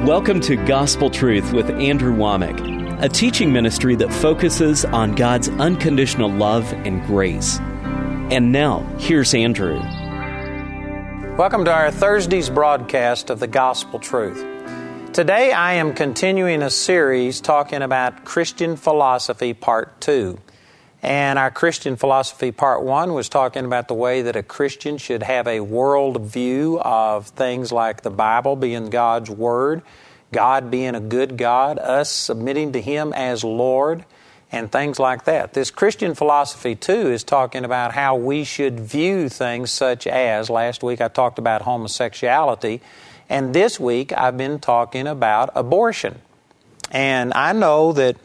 Welcome to Gospel Truth with Andrew Womack, a teaching ministry that focuses on God's unconditional love and grace. And now, here's Andrew. Welcome to our Thursday's broadcast of the Gospel Truth. Today I am continuing a series talking about Christian philosophy Part 2. And our Christian philosophy Part 1 was talking about the way that a Christian should have a world view of things like the Bible being God's Word, God being a good God, us submitting to Him as Lord, and things like that. This Christian philosophy 2 is talking about how we should view things such as, last week I talked about homosexuality, and this week I've been talking about abortion. And I know that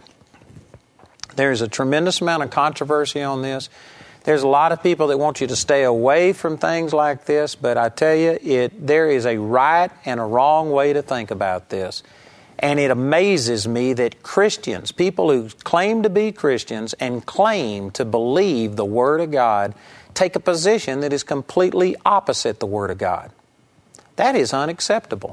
there's a tremendous amount of controversy on this. There's a lot of people that want you to stay away from things like this, but I tell you, there is a right and a wrong way to think about this. And it amazes me that Christians, people who claim to be Christians and claim to believe the Word of God, take a position that is completely opposite the Word of God. That is unacceptable.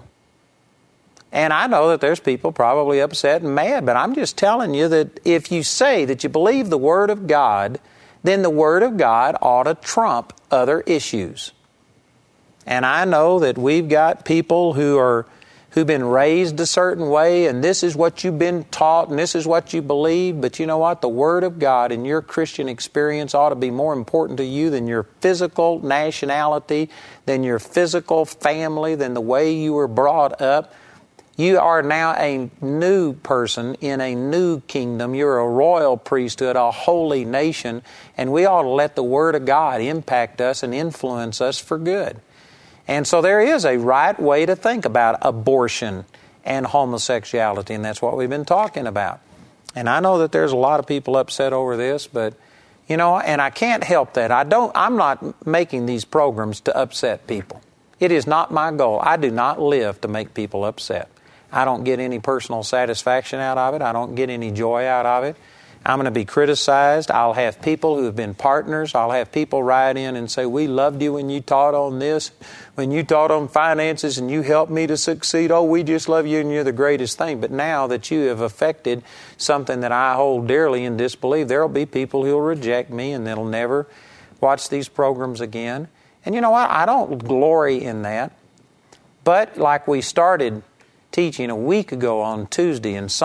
And I know that there's people probably upset and mad, but I'm just telling you that if you say that you believe the Word of God, then the Word of God ought to trump other issues. And I know that we've got people who've been raised a certain way, and this is what you've been taught, and this is what you believe, but you know what? The Word of God in your Christian experience ought to be more important to you than your physical nationality, than your physical family, than the way you were brought up. You are now a new person in a new kingdom. You're a royal priesthood, a holy nation, and we ought to let the Word of God impact us and influence us for good. And so there is a right way to think about abortion and homosexuality, and that's what we've been talking about. And I know that there's a lot of people upset over this, but, you know, and I can't help that. I'm not making these programs to upset people. It is not my goal. I do not live to make people upset. I don't get any personal satisfaction out of it. I don't get any joy out of it. I'm going to be criticized. I'll have people who have been partners. I'll have people write in and say, we loved you when you taught on this, when you taught on finances and you helped me to succeed. Oh, we just love you and you're the greatest thing. But now that you have affected something that I hold dearly and disbelieve, there will be people who will reject me and they'll never watch these programs again. And you know what? I don't glory in that. But like we started teaching a week ago on Tuesday in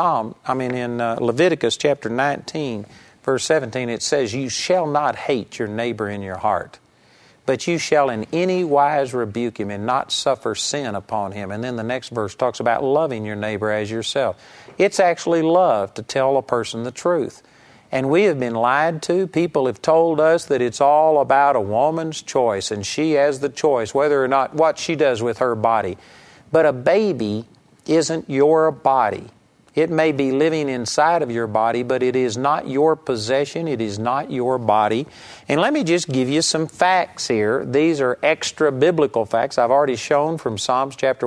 Leviticus chapter 19, verse 17, it says, you shall not hate your neighbor in your heart, but you shall in any wise rebuke him and not suffer sin upon him. And then the next verse talks about loving your neighbor as yourself. It's actually love to tell a person the truth. And we have been lied to. People have told us that it's all about a woman's choice and she has the choice whether or not what she does with her body. But a baby isn't your body. It may be living inside of your body, but it is not your possession. It is not your body. And let me just give you some facts here. These are extra biblical facts I've already shown from Psalms chapter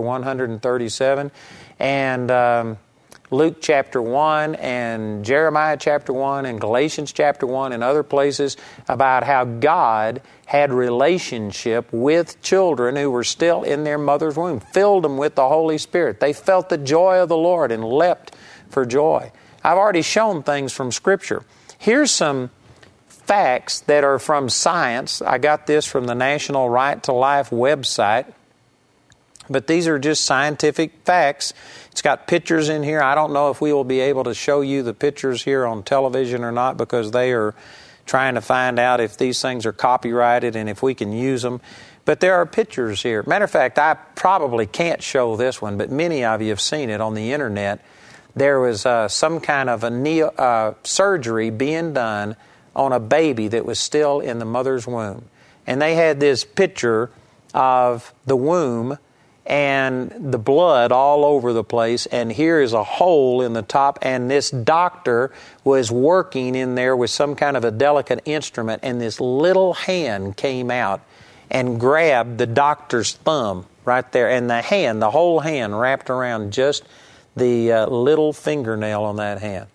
137 and Luke chapter 1 and Jeremiah chapter 1 and Galatians chapter 1 and other places about how God had relationship with children who were still in their mother's womb, filled them with the Holy Spirit. They felt the joy of the Lord and leapt for joy. I've already shown things from Scripture. Here's some facts that are from science. I got this from the National Right to Life website. But these are just scientific facts. It's got pictures in here. I don't know if we will be able to show you the pictures here on television or not because they are trying to find out if these things are copyrighted and if we can use them. But there are pictures here. Matter of fact, I probably can't show this one, but many of you have seen it on the internet. There was some kind of a surgery being done on a baby that was still in the mother's womb. And they had this picture of the womb and the blood all over the place, and here is a hole in the top, and this doctor was working in there with some kind of a delicate instrument, and this little hand came out and grabbed the doctor's thumb right there, and the whole hand wrapped around just the little fingernail on that hand.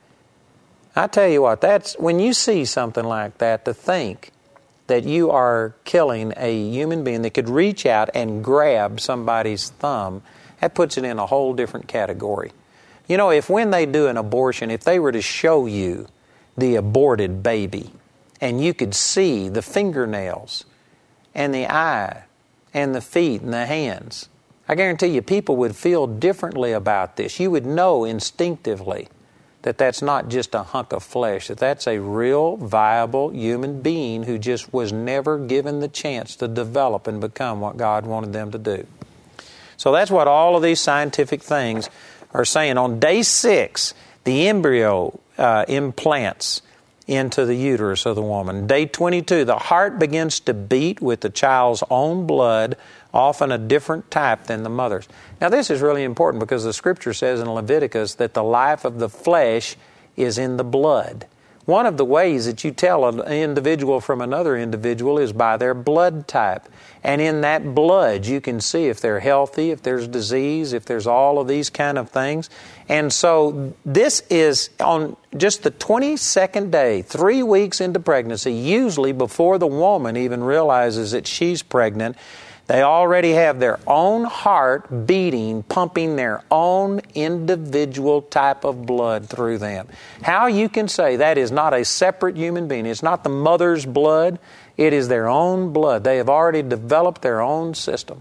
I tell you what, that's when you see something like that, to think that you are killing a human being that could reach out and grab somebody's thumb that puts it in a whole different category. You know, if when they do an abortion, if they were to show you the aborted baby and you could see the fingernails and the eye and the feet and the hands, I guarantee you people would feel differently about this. You would know instinctively that that's not just a hunk of flesh, that that's a real, viable human being who just was never given the chance to develop and become what God wanted them to do. So that's what all of these scientific things are saying. On day 6, the embryo implants into the uterus of the woman. Day 22, the heart begins to beat with the child's own blood, often a different type than the mother's. Now this is really important because the Scripture says in Leviticus that the life of the flesh is in the blood. One of the ways that you tell an individual from another individual is by their blood type. And in that blood you can see if they're healthy, if there's disease, if there's all of these kind of things. And so this is on just the 22nd day, 3 weeks into pregnancy, usually before the woman even realizes that she's pregnant. They already have their own heart beating, pumping their own individual type of blood through them. How you can say that is not a separate human being, it's not the mother's blood, it is their own blood. They have already developed their own system.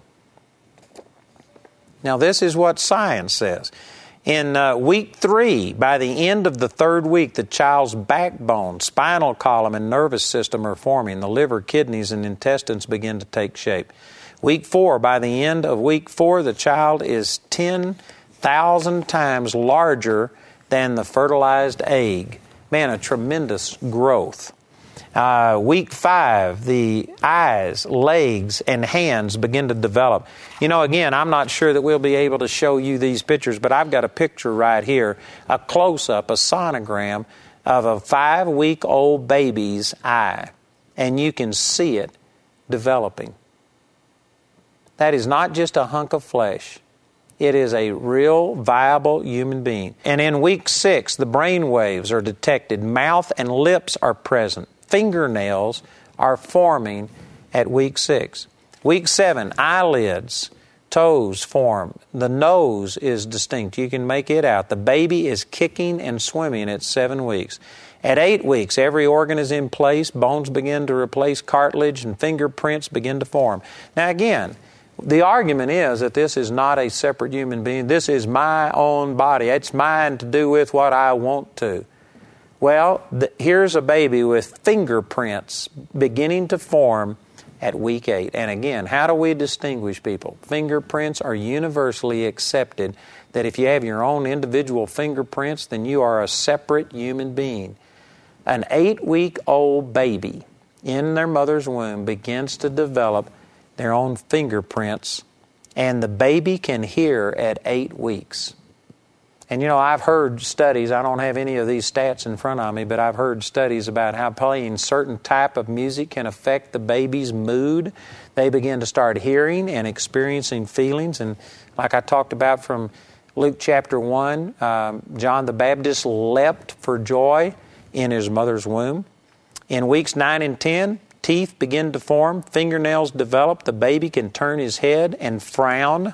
Now this is what science says. In week 3, by the end of the 3rd week, the child's backbone, spinal column, and nervous system are forming. The liver, kidneys, and intestines begin to take shape. Week 4, by the end of week 4, the child is 10,000 times larger than the fertilized egg. Man, a tremendous growth. Week 5, the eyes, legs, and hands begin to develop. You know, again, I'm not sure that we'll be able to show you these pictures, but I've got a picture right here, a close-up, a sonogram of a 5-week-old baby's eye. And you can see it developing. That is not just a hunk of flesh. It is a real, viable human being. And in week 6, the brain waves are detected. Mouth and lips are present. Fingernails are forming at week 6. Week 7, eyelids, toes form. The nose is distinct. You can make it out. The baby is kicking and swimming at 7 weeks. At 8 weeks, every organ is in place. Bones begin to replace cartilage and fingerprints begin to form. Now again, the argument is that this is not a separate human being. This is my own body. It's mine to do with what I want to. Well, here's a baby with fingerprints beginning to form at week 8. And again, how do we distinguish people? Fingerprints are universally accepted that if you have your own individual fingerprints, then you are a separate human being. An 8-week-old baby in their mother's womb begins to develop their own fingerprints, and the baby can hear at 8 weeks. And you know, I've heard studies, I don't have any of these stats in front of me, but I've heard studies about how playing certain type of music can affect the baby's mood. They begin to start hearing and experiencing feelings. And like I talked about from Luke chapter 1, John the Baptist leapt for joy in his mother's womb. In weeks 9 and 10, teeth begin to form, fingernails develop, the baby can turn his head and frown.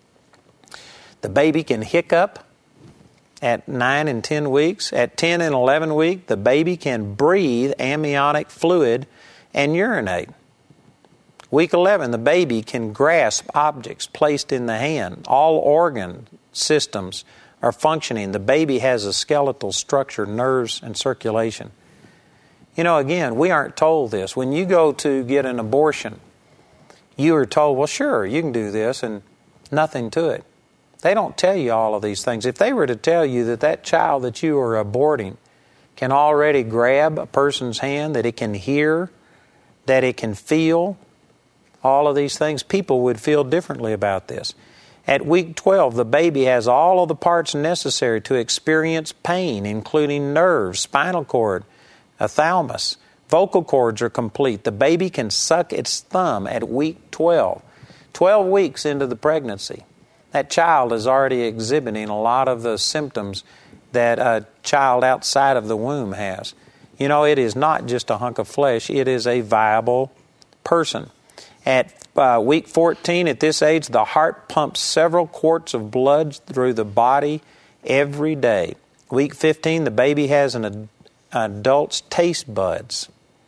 The baby can hiccup at 9 and 10 weeks. At 10 and 11 weeks, the baby can breathe amniotic fluid and urinate. Week 11, the baby can grasp objects placed in the hand. All organ systems are functioning. The baby has a skeletal structure, nerves, and circulation. You know, again, we aren't told this. When you go to get an abortion, you are told, well, sure, you can do this, and nothing to it. They don't tell you all of these things. If they were to tell you that that child that you are aborting can already grab a person's hand, that it can hear, that it can feel, all of these things, people would feel differently about this. At week 12, the baby has all of the parts necessary to experience pain, including nerves, spinal cord, a thalamus. Vocal cords are complete. The baby can suck its thumb at week 12. 12 weeks into the pregnancy, that child is already exhibiting a lot of the symptoms that a child outside of the womb has. You know, it is not just a hunk of flesh. It is a viable person. At week 14, at this age, the heart pumps several quarts of blood through the body every day. Week 15, the baby has an adult's taste buds.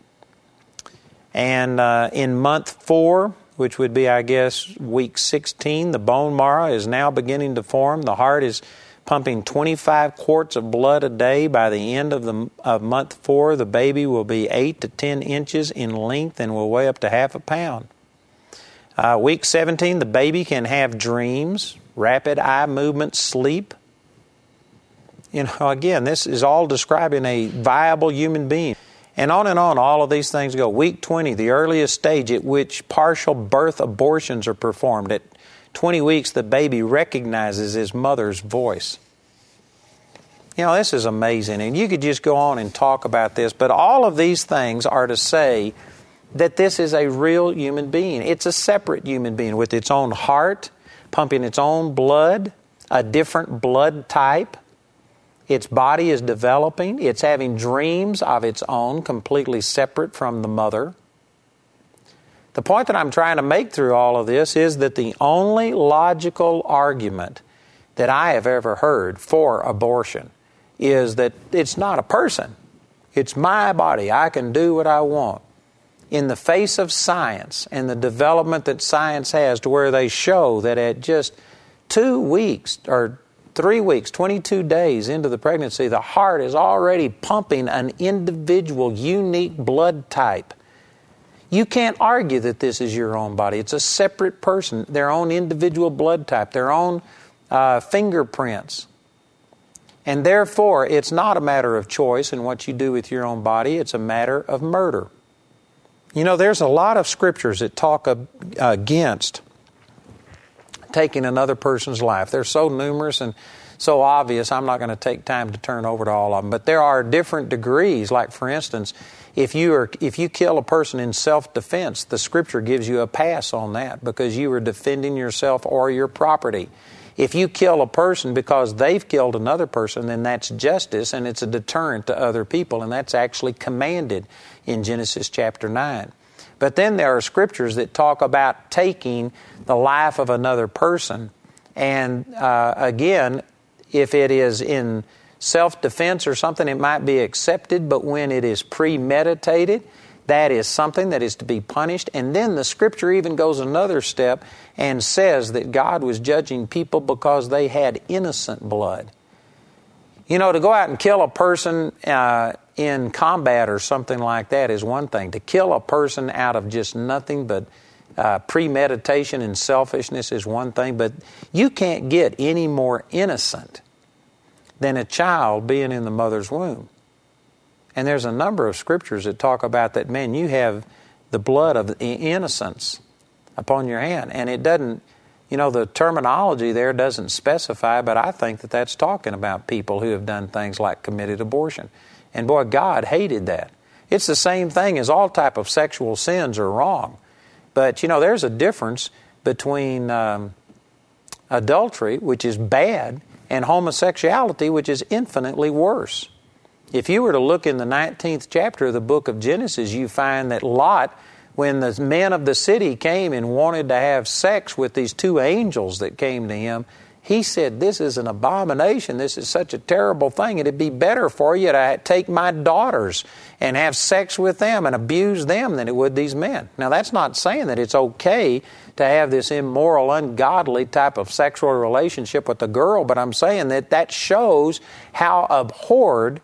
And in month 4, which would be, I guess, week 16, the bone marrow is now beginning to form. The heart is pumping 25 quarts of blood a day. By the end of month 4, the baby will be 8 to 10 inches in length and will weigh up to half a pound. Week 17, the baby can have dreams, rapid eye movement, sleep. Again, this is all describing a viable human being. And on, all of these things go. Week 20, the earliest stage at which partial birth abortions are performed. At 20 weeks, the baby recognizes his mother's voice. This is amazing. And you could just go on and talk about this. But all of these things are to say that this is a real human being. It's a separate human being with its own heart, pumping its own blood, a different blood type. Its body is developing. It's having dreams of its own, completely separate from the mother. The point that I'm trying to make through all of this is that the only logical argument that I have ever heard for abortion is that it's not a person. It's my body. I can do what I want. In the face of science and the development that science has, to where they show that at just 2 weeks or 3 weeks, 22 days into the pregnancy, the heart is already pumping an individual, unique blood type. You can't argue that this is your own body. It's a separate person, their own individual blood type, their own fingerprints. And therefore, it's not a matter of choice in what you do with your own body. It's a matter of murder. There's a lot of scriptures that talk against taking another person's life. They're so numerous and so obvious, I'm not going to take time to turn over to all of them. But there are different degrees. Like, for instance, if you kill a person in self-defense, the Scripture gives you a pass on that because you are defending yourself or your property. If you kill a person because they've killed another person, then that's justice and it's a deterrent to other people, and that's actually commanded in Genesis chapter 9. But then there are scriptures that talk about taking the life of another person. And again, if it is in self-defense or something, it might be accepted. But when it is premeditated, that is something that is to be punished. And then the scripture even goes another step and says that God was judging people because they had innocent blood. To go out and kill a person in combat or something like that is one thing. To kill a person out of just nothing but premeditation and selfishness is one thing. But you can't get any more innocent than a child being in the mother's womb. And there's a number of scriptures that talk about that, man, you have the blood of innocence upon your hand. And it doesn't, the terminology there doesn't specify, but I think that that's talking about people who have done things like committed abortion. And boy, God hated that. It's the same thing as all type of sexual sins are wrong. But, there's a difference between adultery, which is bad, and homosexuality, which is infinitely worse. If you were to look in the 19th chapter of the book of Genesis, you find that Lot, when the men of the city came and wanted to have sex with these 2 angels that came to him, he said, this is an abomination. This is such a terrible thing. It'd be better for you to take my daughters and have sex with them and abuse them than it would these men. Now, that's not saying that it's okay to have this immoral, ungodly type of sexual relationship with a girl, but I'm saying that shows how abhorred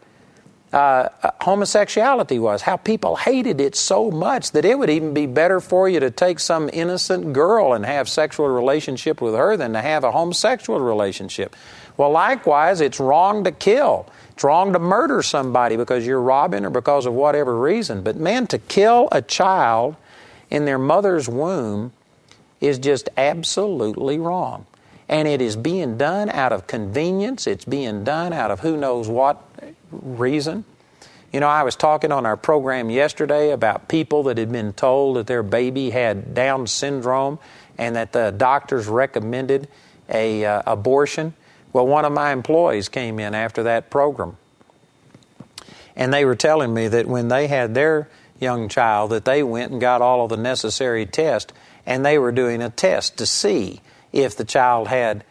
homosexuality was, how people hated it so much that it would even be better for you to take some innocent girl and have sexual relationship with her than to have a homosexual relationship. Well, likewise, it's wrong to kill. It's wrong to murder somebody because you're robbing or because of whatever reason. But man, to kill a child in their mother's womb is just absolutely wrong. And it is being done out of convenience. It's being done out of who knows what reason. I was talking on our program yesterday about people that had been told that their baby had Down syndrome and that the doctors recommended a abortion. Well, one of my employees came in after that program, and they were telling me that when they had their young child that they went and got all of the necessary tests, and they were doing a test to see if the child had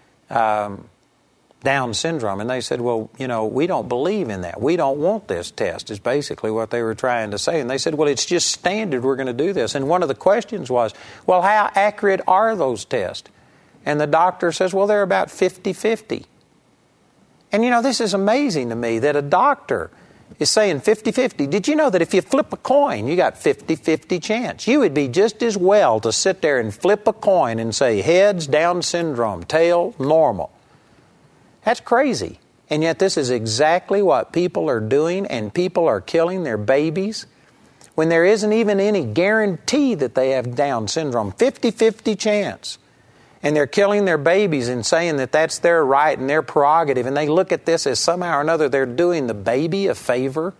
Down syndrome. And they said, well, we don't believe in that. We don't want this test, is basically what they were trying to say. And they said, well, it's just standard. We're going to do this. And one of the questions was, well, how accurate are those tests? And the doctor says, well, they're about 50-50. And this is amazing to me that a doctor is saying 50-50. Did you know that if you flip a coin, you got 50-50 chance? You would be just as well to sit there and flip a coin and say heads, Down syndrome, tail, normal. That's crazy. And yet this is exactly what people are doing, and people are killing their babies when there isn't even any guarantee that they have Down syndrome. 50-50 chance. And they're killing their babies and saying that that's their right and their prerogative. And they look at this as somehow or another they're doing the baby a favor.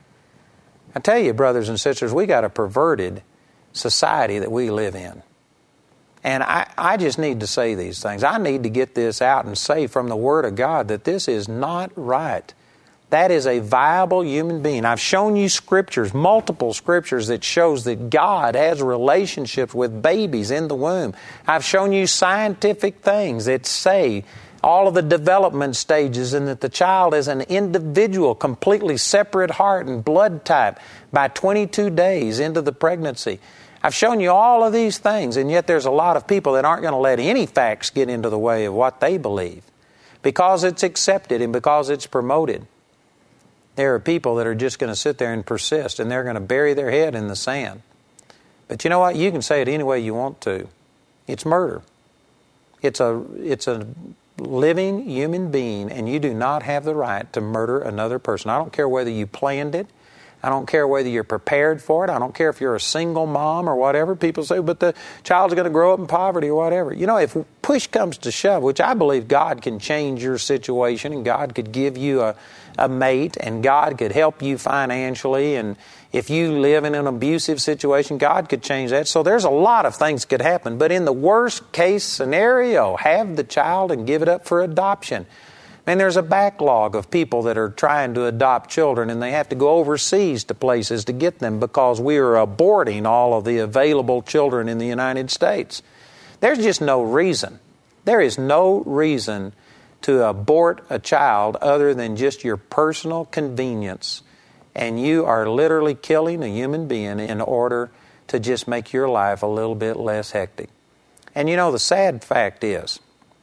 I tell you, brothers and sisters, we got a perverted society that we live in. And I just need to say these things. I need to get this out and say from the Word of God that this is not right. That is a viable human being. I've shown you scriptures, multiple scriptures that shows that God has relationships with babies in the womb. I've shown you scientific things that say all of the development stages and that the child is an individual, completely separate heart and blood type by 22 days into the pregnancy. I've shown you all of these things, and yet there's a lot of people that aren't going to let any facts get into the way of what they believe because it's accepted and because it's promoted. There are people that are just going to sit there and persist, and they're going to bury their head in the sand. But you know what? You can say it any way you want to. It's murder. It's a living human being, and you do not have the right to murder another person. I don't care whether you planned it. I don't care whether you're prepared for it. I don't care if you're a single mom or whatever. People say, but the child's going to grow up in poverty or whatever. If push comes to shove, which I believe God can change your situation and God could give you a mate and God could help you financially, and if you live in an abusive situation, God could change that. So there's a lot of things could happen. But in the worst case scenario, have the child and give it up for adoption. And there's a backlog of people that are trying to adopt children, and they have to go overseas to places to get them because we are aborting all of the available children in the United States. There's just no reason. There is no reason to abort a child other than just your personal convenience. And you are literally killing a human being in order to just make your life a little bit less hectic. And the sad fact is,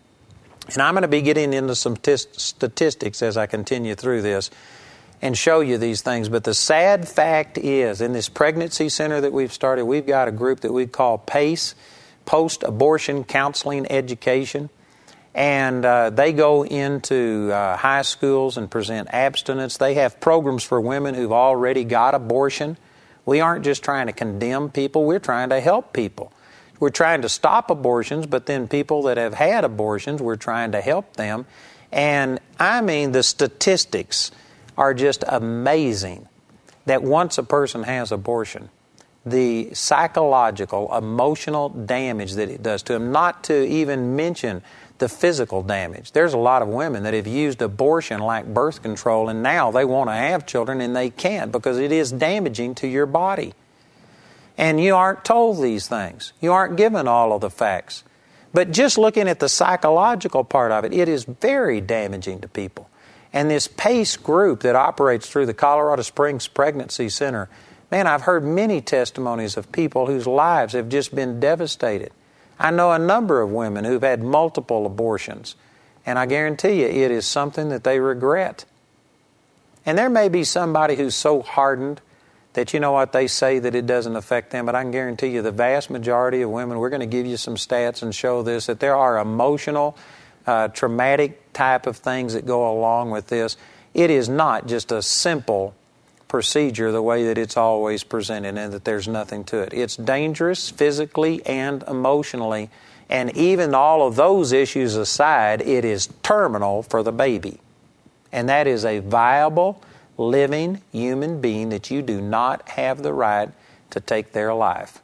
and I'm going to be getting into some statistics as I continue through this and show you these things. But the sad fact is, in this pregnancy center that we've started, we've got a group that we call PACE, Post-Abortion Counseling Education. And they go into high schools and present abstinence. They have programs for women who've already got abortion. We aren't just trying to condemn people. We're trying to help people. We're trying to stop abortions, but then people that have had abortions, we're trying to help them. And the statistics are just amazing that once a person has abortion, the psychological, emotional damage that it does to them, not to even mention the physical damage. There's a lot of women that have used abortion like birth control, and now they want to have children and they can't because it is damaging to your body. And you aren't told these things. You aren't given all of the facts. But just looking at the psychological part of it, it is very damaging to people. And this PACE group that operates through the Colorado Springs Pregnancy Center, man, I've heard many testimonies of people whose lives have just been devastated. I know a number of women who've had multiple abortions, and I guarantee you it is something that they regret. And there may be somebody who's so hardened that they say that it doesn't affect them, but I can guarantee you the vast majority of women, we're going to give you some stats and show this, that there are emotional, traumatic type of things that go along with this. It is not just a simple procedure the way that it's always presented and that there's nothing to it. It's dangerous physically and emotionally, and even all of those issues aside, it is terminal for the baby. And that is a viable, living human being that you do not have the right to take their life.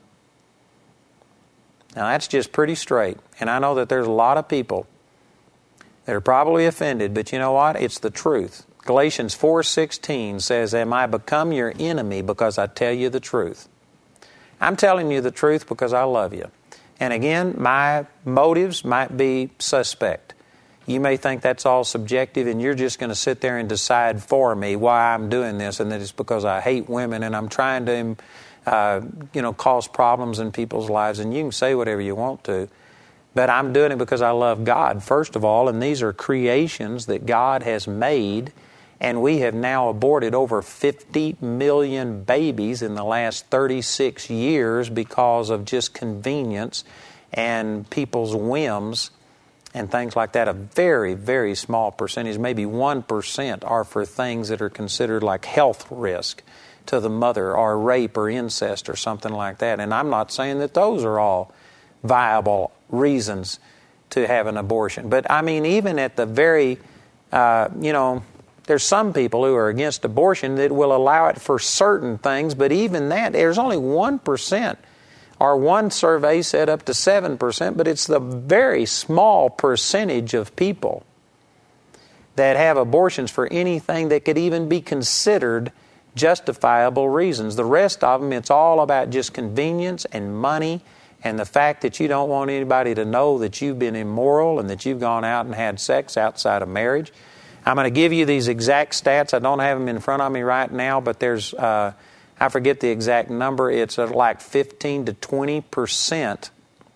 Now that's just pretty straight. And I know that there's a lot of people that are probably offended, but you know what? It's the truth. Galatians 4:16 says, "Am I become your enemy because I tell you the truth?" I'm telling you the truth because I love you. And again, my motives might be suspect. You may think that's all subjective and you're just going to sit there and decide for me why I'm doing this and that it's because I hate women and I'm trying to cause problems in people's lives. And you can say whatever you want to. But I'm doing it because I love God, first of all, and these are creations that God has made, and we have now aborted over 50 million babies in the last 36 years because of just convenience and people's whims and things like that. A very, very small percentage, maybe 1%, are for things that are considered like health risk to the mother, or rape or incest or something like that. And I'm not saying that those are all viable reasons to have an abortion. But I mean, even at the very, there's some people who are against abortion that will allow it for certain things, but even that, there's only 1%, or one survey said up to 7%, but it's the very small percentage of people that have abortions for anything that could even be considered justifiable reasons. The rest of them, it's all about just convenience and money, and the fact that you don't want anybody to know that you've been immoral and that you've gone out and had sex outside of marriage. I'm going to give you these exact stats. I don't have them in front of me right now, but there's, I forget the exact number. It's like 15 to 20%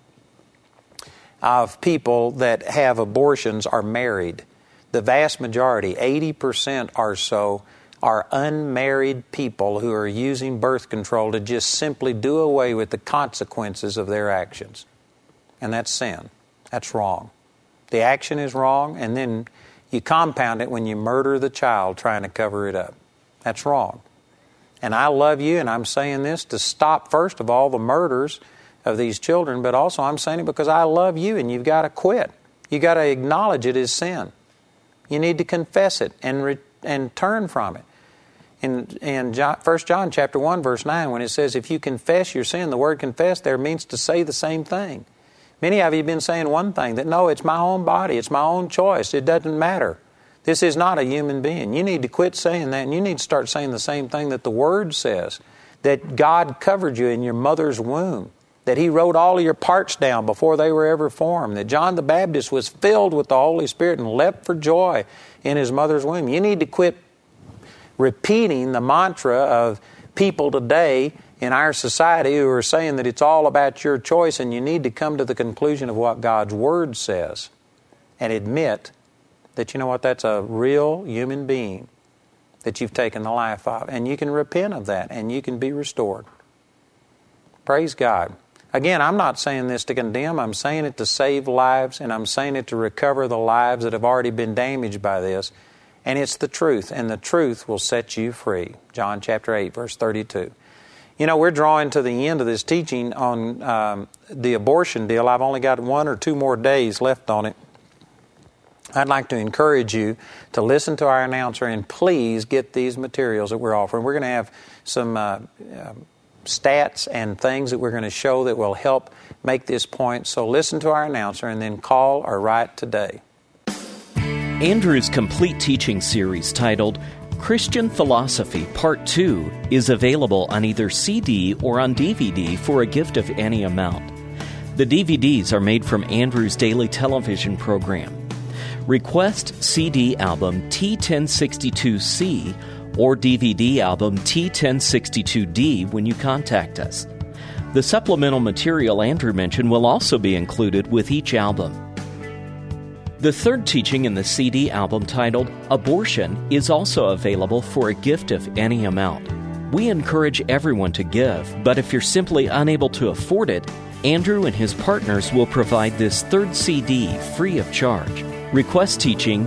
of people that have abortions are married. The vast majority, 80% or so, are unmarried people who are using birth control to just simply do away with the consequences of their actions. And that's sin. That's wrong. The action is wrong, and then you compound it when you murder the child trying to cover it up. That's wrong. And I love you, and I'm saying this to stop, first of all, the murders of these children, but also I'm saying it because I love you, and you've got to quit. You've got to acknowledge it as sin. You need to confess it and turn from it. In 1 John chapter 1, verse 9, when it says, if you confess your sin, the word confess there means to say the same thing. Many of you have been saying one thing, that no, it's my own body, it's my own choice, it doesn't matter. This is not a human being. You need to quit saying that, and you need to start saying the same thing that the Word says, that God covered you in your mother's womb, that He wrote all of your parts down before they were ever formed, that John the Baptist was filled with the Holy Spirit and leapt for joy in his mother's womb. You need to quit repeating the mantra of people today in our society who are saying that it's all about your choice, and you need to come to the conclusion of what God's Word says and admit that, you know what, that's a real human being that you've taken the life of. And you can repent of that, and you can be restored. Praise God. Again, I'm not saying this to condemn. I'm saying it to save lives, and I'm saying it to recover the lives that have already been damaged by this. And it's the truth, and the truth will set you free. John chapter 8, verse 32. You know, we're drawing to the end of this teaching on the abortion deal. I've only got 1 or 2 more days left on it. I'd like to encourage you to listen to our announcer and please get these materials that we're offering. We're going to have some stats and things that we're going to show that will help make this point. So listen to our announcer and then call or write today. Andrew's complete teaching series titled Christian Philosophy Part 2 is available on either CD or on DVD for a gift of any amount. The DVDs are made from Andrew's daily television program. Request CD album T1062C or DVD album T1062D when you contact us. The supplemental material Andrew mentioned will also be included with each album. The third teaching in the CD album, titled Abortion, is also available for a gift of any amount. We encourage everyone to give, but if you're simply unable to afford it, Andrew and his partners will provide this third CD free of charge. Request teaching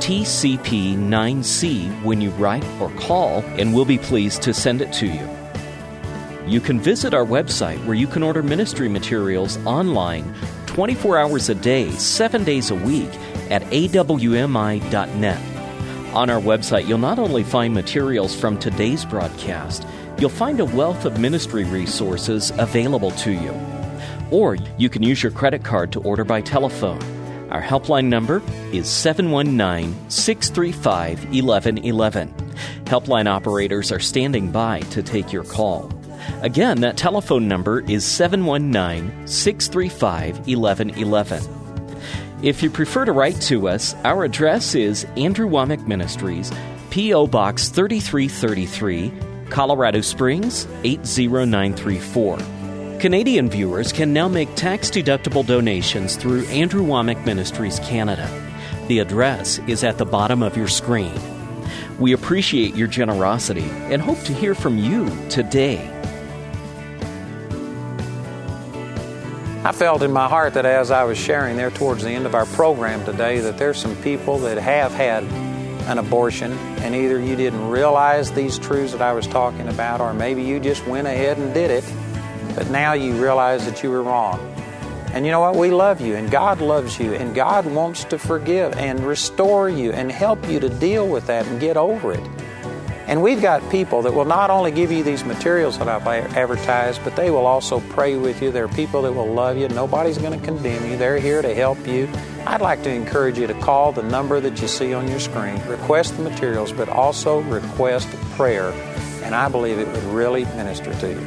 TCP9C when you write or call, and we'll be pleased to send it to you. You can visit our website where you can order ministry materials online 24 hours a day, 7 days a week at awmi.net. On our website, you'll not only find materials from today's broadcast, you'll find a wealth of ministry resources available to you. Or you can use your credit card to order by telephone. Our helpline number is 719-635-1111. Helpline operators are standing by to take your call. Again, that telephone number is 719-635-1111. If you prefer to write to us, our address is Andrew Wommack Ministries, P.O. Box 3333, Colorado Springs 80934. Canadian viewers can now make tax-deductible donations through Andrew Wommack Ministries Canada. The address is at the bottom of your screen. We appreciate your generosity and hope to hear from you today. I felt in my heart that as I was sharing there towards the end of our program today that there's some people that have had an abortion, and either you didn't realize these truths that I was talking about, or maybe you just went ahead and did it, but now you realize that you were wrong. And you know what? We love you, and God loves you, and God wants to forgive and restore you and help you to deal with that and get over it. And we've got people that will not only give you these materials that I've advertised, but they will also pray with you. There are people that will love you. Nobody's going to condemn you. They're here to help you. I'd like to encourage you to call the number that you see on your screen. Request the materials, but also request prayer. And I believe it would really minister to you.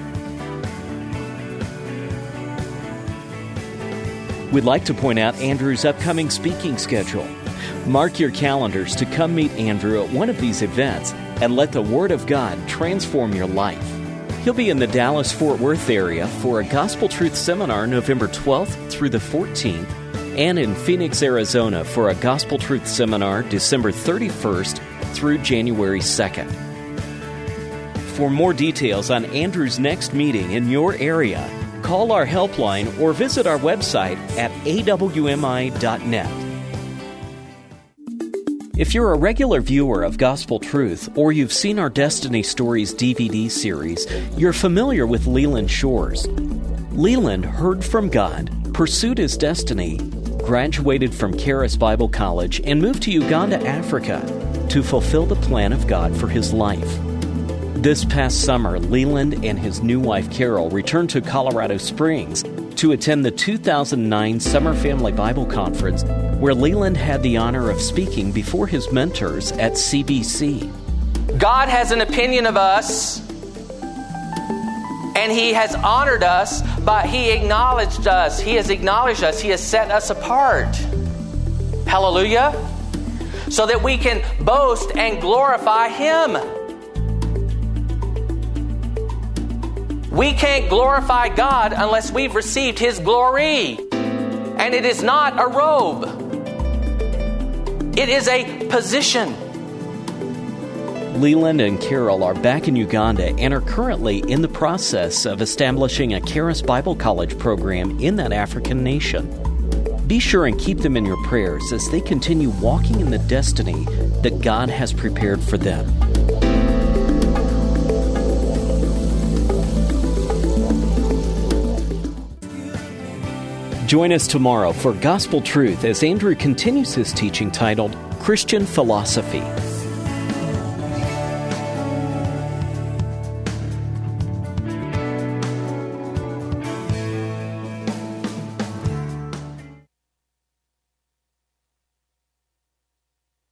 We'd like to point out Andrew's upcoming speaking schedule. Mark your calendars to come meet Andrew at one of these events and let the Word of God transform your life. He'll be in the Dallas-Fort Worth area for a Gospel Truth Seminar November 12th through the 14th, and in Phoenix, Arizona for a Gospel Truth Seminar December 31st through January 2nd. For more details on Andrew's next meeting in your area, call our helpline or visit our website at awmi.net. If you're a regular viewer of Gospel Truth, or you've seen our Destiny Stories DVD series, you're familiar with Leland Shores. Leland heard from God, pursued his destiny, graduated from Charis Bible College, and moved to Uganda, Africa, to fulfill the plan of God for his life. This past summer, Leland and his new wife, Carol, returned to Colorado Springs to attend the 2009 Summer Family Bible Conference, where Leland had the honor of speaking before his mentors at CBC. God has an opinion of us, and He has honored us, but He acknowledged us. He has acknowledged us. He has set us apart. Hallelujah. So that we can boast and glorify Him. We can't glorify God unless we've received His glory. And it is not a robe. It is a position. Leland and Carol are back in Uganda and are currently in the process of establishing a Charis Bible College program in that African nation. Be sure and keep them in your prayers as they continue walking in the destiny that God has prepared for them. Join us tomorrow for Gospel Truth as Andrew continues his teaching titled Christian Philosophy.